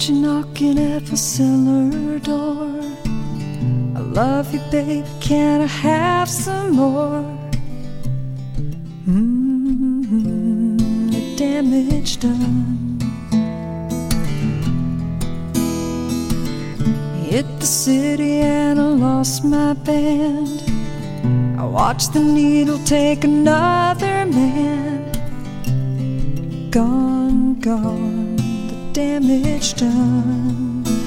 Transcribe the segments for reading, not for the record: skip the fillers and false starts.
heard you knocking at my cellar door. I love you, baby, can I have some more? The damage done. Hit the city and I lost my band. I watched the needle take another man. Gone, gone, the damage done.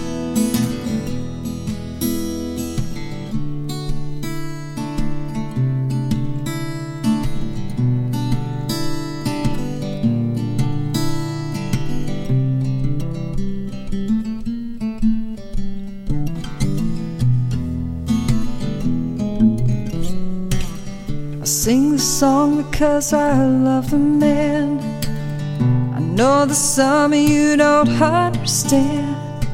I sing this song because I love the man. I know there's some of you don't understand.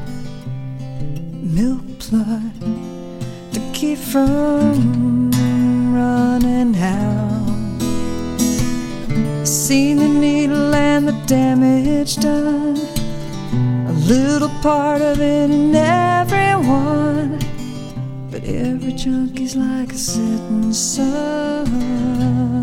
Milk blood to keep from running out. Seen the needle and the damage done. A little part of it in everyone, but every junkie's like a setting sun.